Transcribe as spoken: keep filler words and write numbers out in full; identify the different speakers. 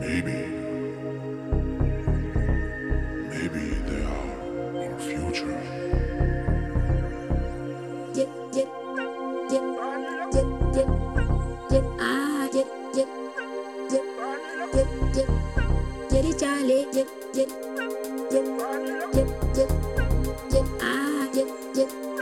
Speaker 1: Maybe, maybe they are our future.
Speaker 2: Yeah, yeah, yeah, yeah, yeah, yeah. Ah, yeah, yeah, yeah, yeah, yeah. Yeah, the Charlie, yeah, yeah, yeah, yeah, yeah, yeah. Ah, yeah, yeah.